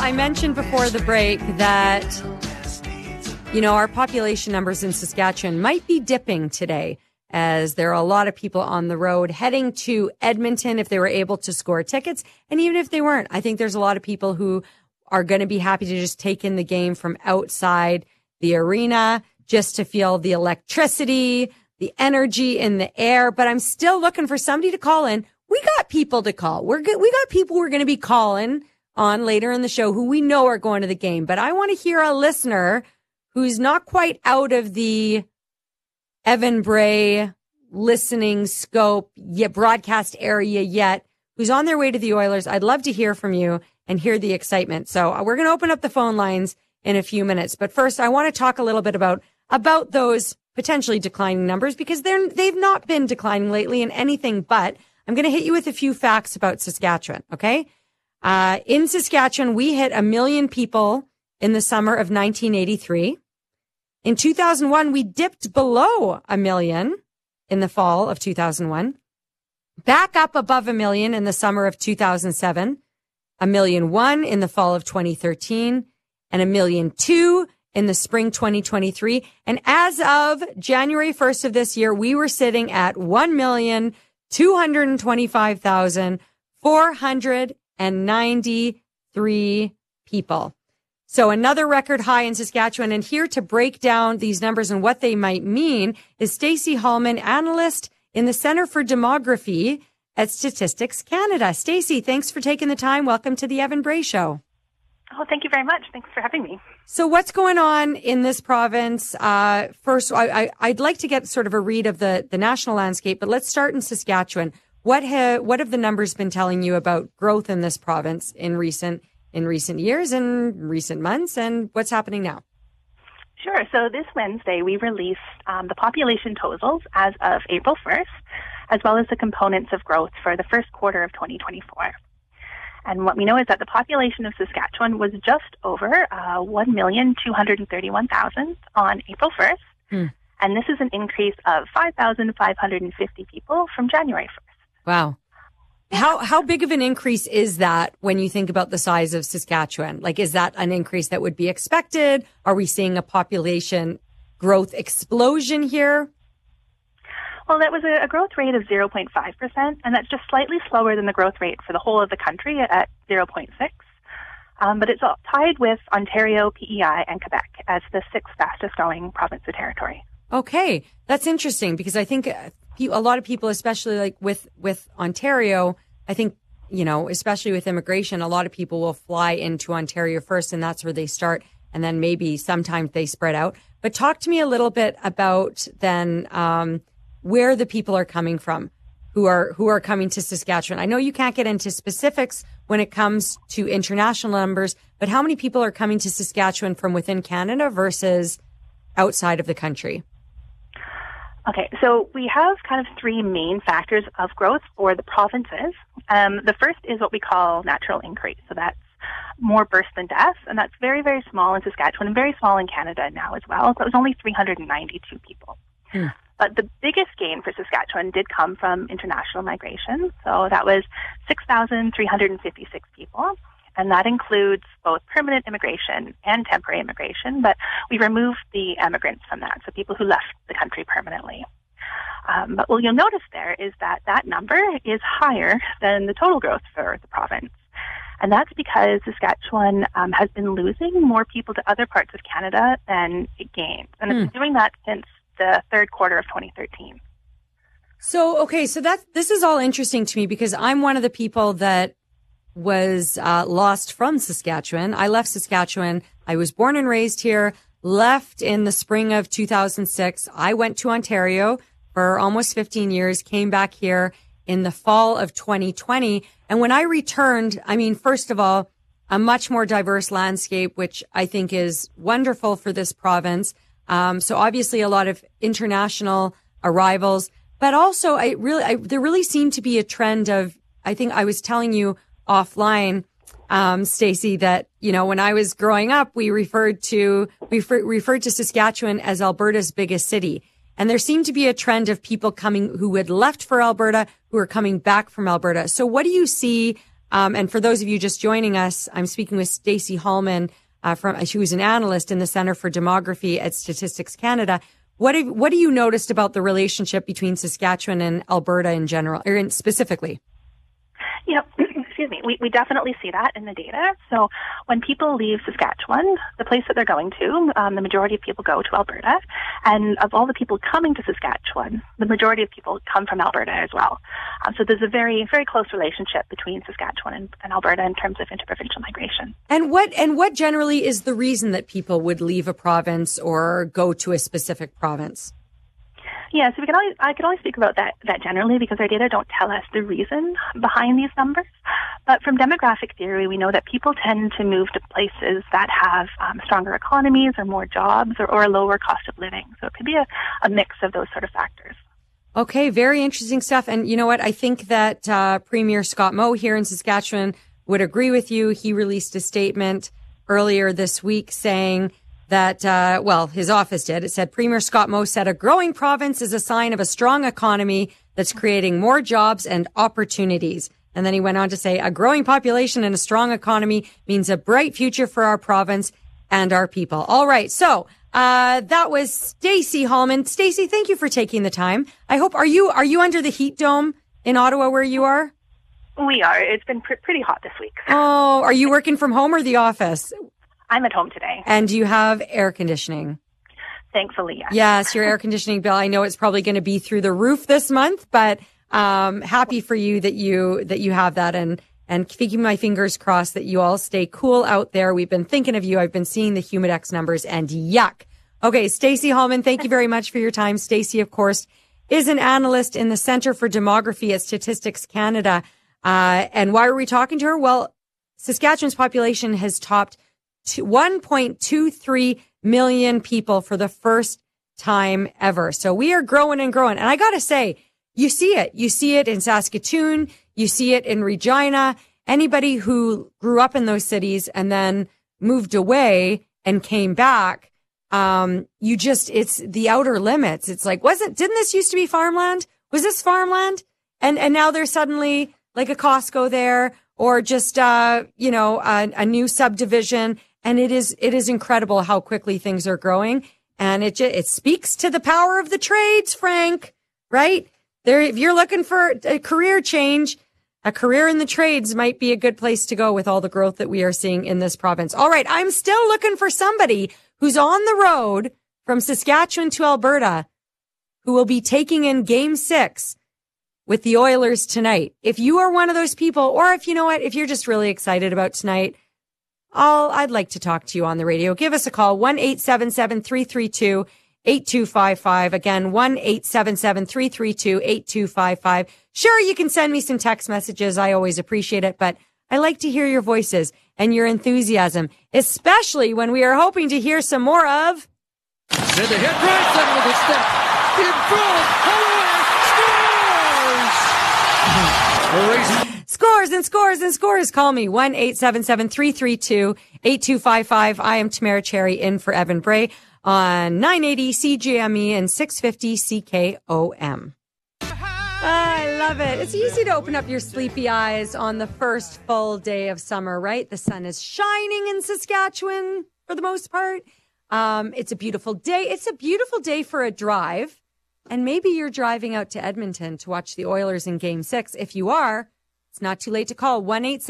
I mentioned before the break that, our population numbers in Saskatchewan might be dipping today, as there are a lot of people on the road heading to Edmonton if they were able to score tickets. And even if they weren't, I think there's a lot of people who are going to be happy to just take in the game from outside the arena, just to feel the electricity, the energy in the air. But I'm still looking for somebody to call in. We got people to call. We got people we're going to be calling on later in the show who we know are going to the game. But I want to hear a listener who's not quite out of the Evan Bray listening scope broadcast area yet, who's on their way to the Oilers. I'd love to hear from you and hear the excitement. So we're going to open up the phone lines in a few minutes. But first, I want to talk a little bit about those potentially declining numbers, because they've not been declining lately in anything but. I'm going to hit you with a few facts about Saskatchewan, okay? In Saskatchewan, we hit 1 million people in the summer of 1983. In 2001, we dipped below 1 million in the fall of 2001. Back up above 1 million in the summer of 2007. 1.1 million in the fall of 2013. And 1.2 million in the spring 2023. And as of January 1st of this year, we were sitting at 1,225,493 people. So another record high in Saskatchewan. And here to break down these numbers and what they might mean is Stacey Hallman, analyst in the Centre for Demography at Statistics Canada. Stacey, thanks for taking the time. Welcome to the Evan Bray Show. Oh, thank you very much. Thanks for having me. So what's going on in this province? First, I'd like to get sort of a read of the national landscape, but let's start in Saskatchewan. What have the numbers been telling you about growth in this province in recent years and recent months, and what's happening now? Sure. So this Wednesday, we released the population totals as of April 1st, as well as the components of growth for the first quarter of 2024. And what we know is that the population of Saskatchewan was just over 1,231,000 on April 1st. And this is an increase of 5,550 people from January 1st. Wow. How big of an increase is that when you think about the size of Saskatchewan? Like, is that an increase that would be expected? Are we seeing a population growth explosion here? Well, that was a growth rate of 0.5%, and that's just slightly slower than the growth rate for the whole of the country at 0.6. But it's tied with Ontario, PEI, and Quebec as the sixth fastest growing province or territory. Okay, that's interesting, because I think a lot of people, especially like with Ontario, I think, especially with immigration, a lot of people will fly into Ontario first, and that's where they start, and then maybe sometimes they spread out. But talk to me a little bit about then where the people are coming from who are coming to Saskatchewan. I know you can't get into specifics when it comes to international numbers, but how many people are coming to Saskatchewan from within Canada versus outside of the country? Okay, so we have kind of three main factors of growth for the provinces. The first is what we call natural increase. So that's more births than deaths, and that's very, very small in Saskatchewan and very small in Canada now as well. So it was only 392 people. But the biggest gain for Saskatchewan did come from international migration. So that was 6,356 people. And that includes both permanent immigration and temporary immigration. But we removed the immigrants from that, so people who left the country permanently. But what you'll notice there is that number is higher than the total growth for the province. And that's because Saskatchewan has been losing more people to other parts of Canada than it gains. And it's been doing that since the third quarter of 2013. So this is all interesting to me, because I'm one of the people that was lost from Saskatchewan. I left Saskatchewan. I was born and raised here, left in the spring of 2006. I went to Ontario for almost 15 years, came back here in the fall of 2020. And when I returned, first of all, a much more diverse landscape, which I think is wonderful for this province. So obviously a lot of international arrivals, but also there really seemed to be a trend of, I think I was telling you offline, Stacey, that, when I was growing up, we referred to Saskatchewan as Alberta's biggest city. And there seemed to be a trend of people coming who had left for Alberta, who are coming back from Alberta. So what do you see And for those of you just joining us, I'm speaking with Stacey Hallman, who's an analyst in the Centre for Demography at Statistics Canada. What do you noticed about the relationship between Saskatchewan and Alberta in general, or specifically? Yep. Excuse me. We definitely see that in the data. So when people leave Saskatchewan, the place that they're going to, the majority of people go to Alberta. And of all the people coming to Saskatchewan, the majority of people come from Alberta as well. So there's a very, very close relationship between Saskatchewan and Alberta in terms of interprovincial migration. And what generally is the reason that people would leave a province or go to a specific province? Yeah, so I can only speak about that generally because our data don't tell us the reason behind these numbers. But from demographic theory, we know that people tend to move to places that have stronger economies or more jobs or a lower cost of living. So it could be a mix of those sort of factors. Okay, very interesting stuff. And you know what? I think that Premier Scott Moe here in Saskatchewan would agree with you. He released a statement earlier this week saying that, his office did. It said, Premier Scott Moe said a growing province is a sign of a strong economy that's creating more jobs and opportunities. And then he went on to say, a growing population and a strong economy means a bright future for our province and our people. All right. So, that was Stacey Hallman. Stacey, thank you for taking the time. I hope, are you under the heat dome in Ottawa where you are? We are. It's been pretty hot this week. Oh, are you working from home or the office? I'm at home today. And do you have air conditioning? Thankfully, yes. Yes, your air conditioning bill. I know it's probably going to be through the roof this month, but happy for you that you have that, and keeping my fingers crossed that you all stay cool out there. We've been thinking of you. I've been seeing the Humidex numbers, and yuck. Okay, Stacey Hallman, thank you very much for your time. Stacey, of course, is an analyst in the Centre for Demography at Statistics Canada. And why are we talking to her? Well, Saskatchewan's population has topped 1.23 million people for the first time ever. So we are growing and growing. And I got to say, you see it. You see it in Saskatoon. You see it in Regina. Anybody who grew up in those cities and then moved away and came back, it's the outer limits. It's like, didn't this used to be farmland? Was this farmland? And now there's suddenly like a Costco there or just, a new subdivision. And it is incredible how quickly things are growing. And it speaks to the power of the trades, Frank, right? If you're looking for a career change, a career in the trades might be a good place to go with all the growth that we are seeing in this province. All right. I'm still looking for somebody who's on the road from Saskatchewan to Alberta who will be taking in Game 6 with the Oilers tonight. If you are one of those people, or if you're just really excited about tonight, I'd like to talk to you on the radio. Give us a call, 1-877-332-8255. Again, 1-877-332-8255. Sure, you can send me some text messages. I always appreciate it, but I like to hear your voices and your enthusiasm, especially when we are hoping to hear some more of... And the hit right center with a step. In front. Scores. Scores and scores and scores. Call me 1-877-332-8255. I am Tamara Cherry in for Evan Bray on 980 CJME and 650 CKOM. I love it. It's easy to open up your sleepy eyes on the first full day of summer, right? The sun is shining in Saskatchewan for the most part. It's a beautiful day. It's a beautiful day for a drive. And maybe you're driving out to Edmonton to watch the Oilers in Game 6. If you are, it's not too late to call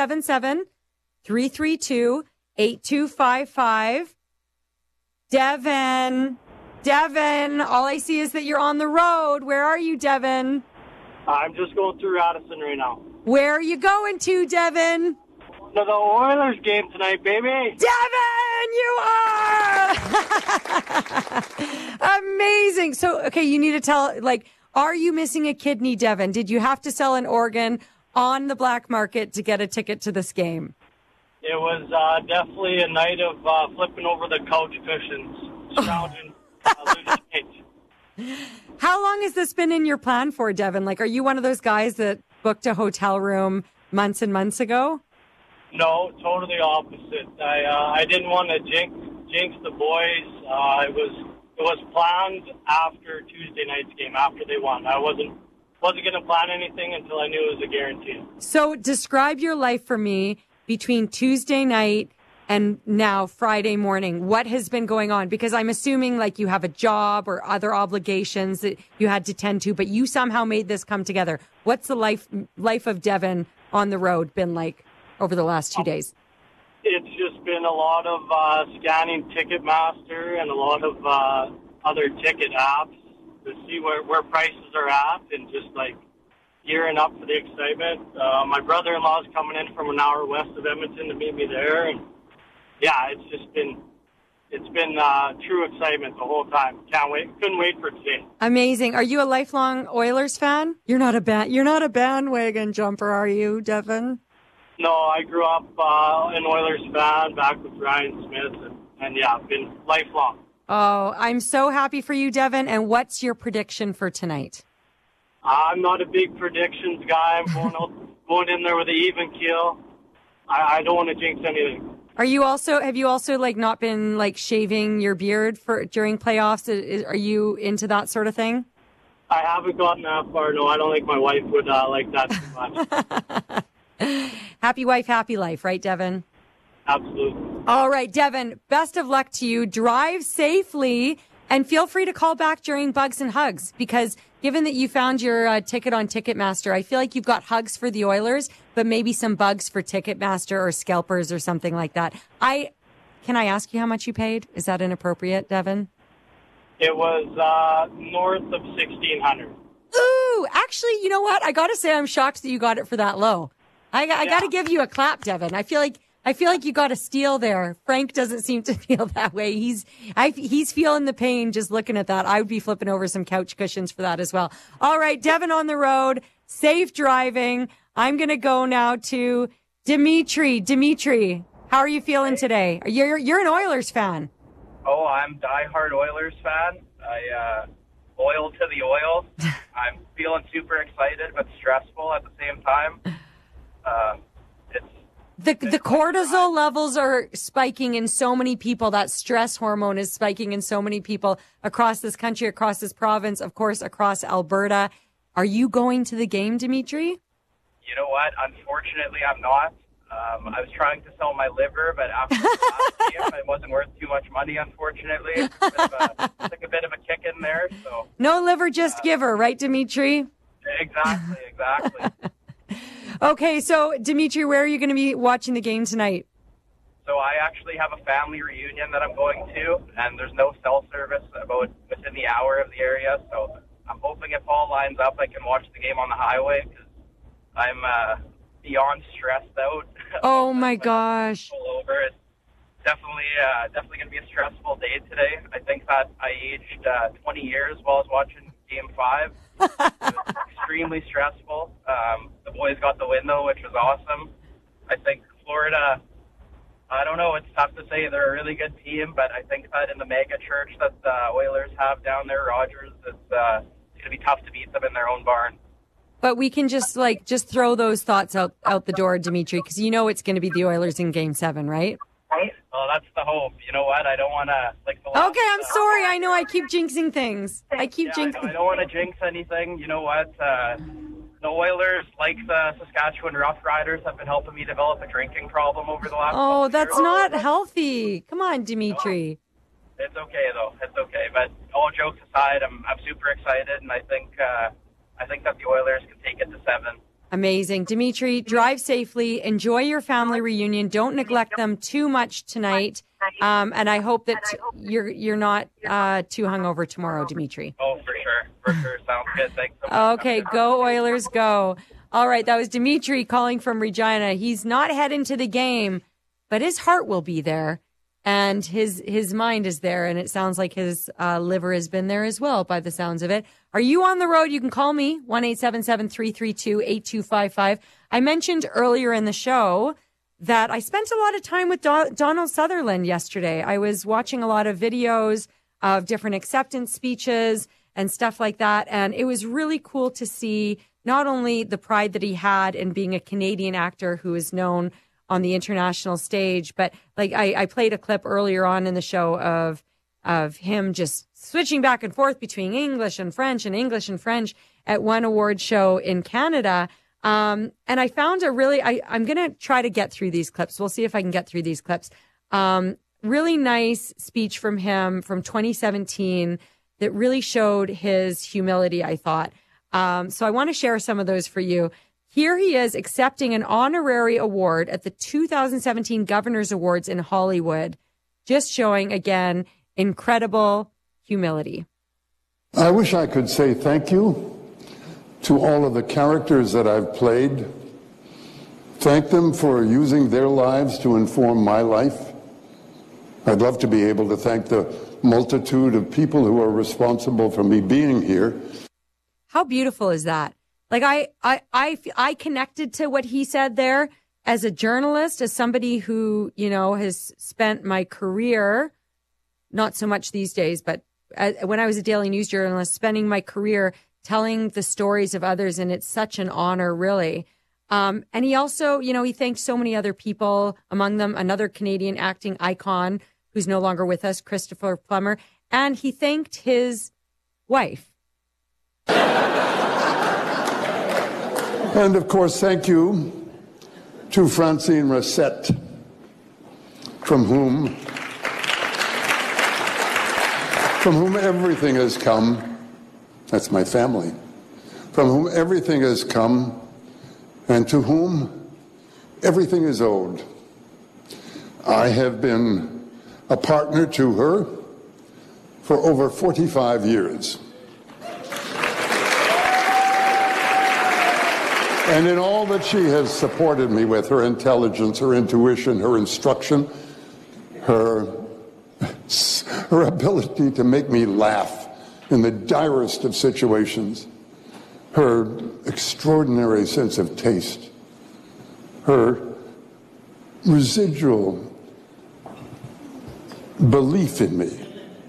1-877-332-8255. Devin, all I see is that you're on the road. Where are you, Devin? I'm just going through Radisson right now. Where are you going to, Devin? To the Oilers game tonight, baby. Devin, you are! Amazing. So, okay, you need to tell, are you missing a kidney, Devin? Did you have to sell an organ on the black market to get a ticket to this game? It was definitely a night of flipping over the couch cushions, scrounging loose change. How long has this been in your plan for, Devin? Are you one of those guys that booked a hotel room months and months ago? No, totally opposite. I didn't want to jinx the boys. It was planned after Tuesday night's game, after they won. I wasn't wasn't going to plan anything until I knew it was a guarantee. So describe your life for me between Tuesday night and now Friday morning. What has been going on? Because I'm assuming like you have a job or other obligations that you had to tend to, but you somehow made this come together. What's the life of Devin on the road been like over the last 2 days? It's just been a lot of scanning Ticketmaster and a lot of other ticket apps to see where prices are at, and just like gearing up for the excitement. My brother-in-law is coming in from an hour west of Edmonton to meet me there, and yeah, it's been true excitement the whole time. Couldn't wait for today. Amazing. Are you a lifelong Oilers fan? You're not a bandwagon jumper, are you, Devin? No, I grew up an Oilers fan back with Ryan Smith, and yeah, been lifelong. Oh, I'm so happy for you, Devin. And what's your prediction for tonight? I'm not a big predictions guy. I'm going in there with an even keel. I don't want to jinx anything. Have you also like not been like shaving your beard during playoffs? Are you into that sort of thing? I haven't gotten that far. No, I don't think my wife would like that too much. Happy wife, happy life, right, Devin? Absolutely. All right, Devin, best of luck to you. Drive safely and feel free to call back during Bugs and Hugs, because given that you found your ticket on Ticketmaster, I feel like you've got hugs for the Oilers, but maybe some bugs for Ticketmaster or scalpers or something like that. Can I ask you how much you paid? Is that inappropriate, Devin? It was north of $1,600. Ooh, actually, you know what? I got to say I'm shocked that you got it for that low. I got to give you a clap, Devin. I feel like you got a steal there. Frank doesn't seem to feel that way. He's feeling the pain just looking at that. I would be flipping over some couch cushions for that as well. All right, Devin on the road, safe driving. I'm going to go now to Dimitri. Dimitri, how are you feeling today? You're an Oilers fan. Oh, I'm diehard Oilers fan. I oil to the oil. I'm feeling super excited but stressful at the same time. The cortisol levels are spiking in so many people. That stress hormone is spiking in so many people across this country, across this province, of course, across Alberta. Are you going to the game, Dimitri? You know what? Unfortunately, I'm not. I was trying to sell my liver, but after the last game, it wasn't worth too much money, unfortunately. Took a bit of a kick in there. So no liver, just giver, right, Dimitri? Exactly. Okay, so Dimitri, where are you going to be watching the game tonight? So I actually have a family reunion that I'm going to, and there's no cell service about within the hour of the area. So I'm hoping if all lines up, I can watch the game on the highway, because I'm beyond stressed out. Oh my gosh! Over. It's definitely going to be a stressful day today. I think that I aged 20 years while I was watching Game 5. It was extremely stressful. The boys got the win, though, which was awesome. I think Florida, I don't know, it's tough to say. They're a really good team, but I think that in the mega church that the Oilers have down there, Rogers, it's going to be tough to beat them in their own barn. But we can just throw those thoughts out the door, Dimitri, because you know it's going to be the Oilers in Game 7, right? Well, that's the hope. You know what? I don't want to Okay, I'm sorry. I know I keep jinxing things. I don't want to jinx anything. You know what? The Oilers, like the Saskatchewan Roughriders, have been helping me develop a drinking problem over the last couple Oh, that's years. not healthy. Come on, Dimitri. It's okay, though. It's okay. But all jokes aside, I'm super excited, and I think that the Oilers can take it to 7. Amazing. Dimitri, drive safely. Enjoy your family reunion. Don't neglect them too much tonight. And I hope that you're not too hungover tomorrow, Dimitri. Oh, for sure. For sure. Sounds good. Thanks so much. Okay, go Oilers, go. All right, that was Dimitri calling from Regina. He's not heading to the game, but his heart will be there. And his mind is there, and it sounds like his liver has been there as well, by the sounds of it. Are you on the road? You can call me, 1-877-332-8255. I mentioned earlier in the show that I spent a lot of time with Donald Sutherland yesterday. I was watching a lot of videos of different acceptance speeches and stuff like that, and it was really cool to see not only the pride that he had in being a Canadian actor who is known on the international stage, but like I played a clip earlier on in the show of of him just switching back and forth between English and French at one award show in Canada. And I found I'm going to try to get through these clips. We'll see if I can get through these clips. Really nice speech from him from 2017 that really showed his humility, I thought. So I want to share some of those for you. Here he is accepting an honorary award at the 2017 Governor's Awards in Hollywood, just showing, again, incredible humility. I wish I could say thank you to all of the characters that I've played. Thank them for using their lives to inform my life. I'd love to be able to thank the multitude of people who are responsible for me being here. How beautiful is that? Like I connected to what he said there as a journalist, as somebody who, has spent my career, not so much these days, but when I was a daily news journalist, spending my career telling the stories of others. And it's such an honor, really. And he also, he thanked so many other people, among them another Canadian acting icon who's no longer with us, Christopher Plummer. And he thanked his wife. And of course, thank you to Francine Racette, from whom everything has come. That's my family. From whom everything has come, and to whom everything is owed. I have been a partner to her for over 45 years. And in all that she has supported me with, her intelligence, her intuition, her instruction, her ability to make me laugh in the direst of situations, her extraordinary sense of taste, her residual belief in me.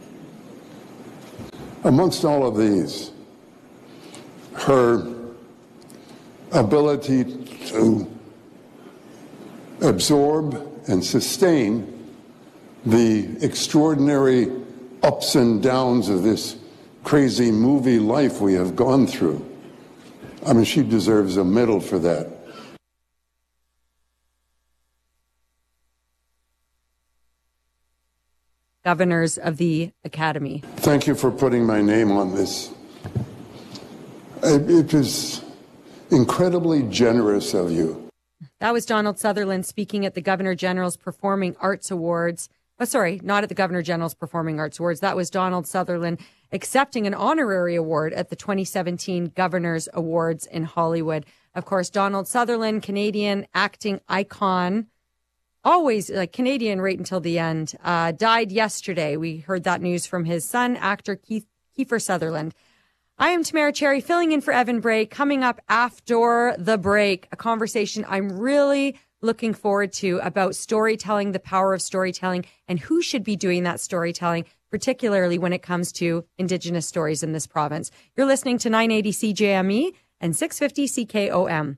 Amongst all of these, her ability to absorb and sustain the extraordinary ups and downs of this crazy movie life we have gone through. I mean, she deserves a medal for that. Governors of the Academy. Thank you for putting my name on this. It is incredibly generous of you. That was Donald Sutherland speaking at the Governor General's Performing Arts Awards. Oh, sorry, not at the Governor General's Performing Arts Awards. That was Donald Sutherland accepting an honorary award at the 2017 Governor's Awards in Hollywood. Of course, Donald Sutherland, Canadian acting icon, always like Canadian right until the end, died yesterday. We heard that news from his son, actor Kiefer Sutherland. I am Tamara Cherry, filling in for Evan Bray. Coming up after the break, a conversation I'm really looking forward to about storytelling, the power of storytelling, and who should be doing that storytelling, particularly when it comes to Indigenous stories in this province. You're listening to 980 CJME and 650 CKOM.